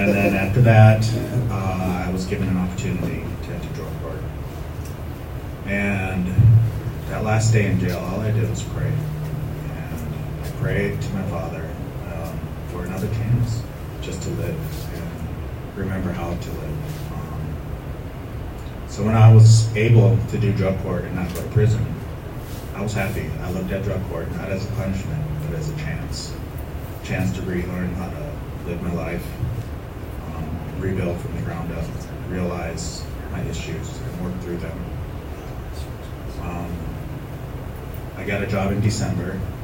And then after that, I was given an opportunity to enter drug court. And that last day in jail, all I did was pray. And I prayed to my Father for another chance just to live and remember how to live. So when I was able to do drug court and not go to prison, I was happy. I looked at drug court not as a punishment, but as a chance to relearn how to live my life, rebuild from the ground up, realize my issues and work through them. I got a job in December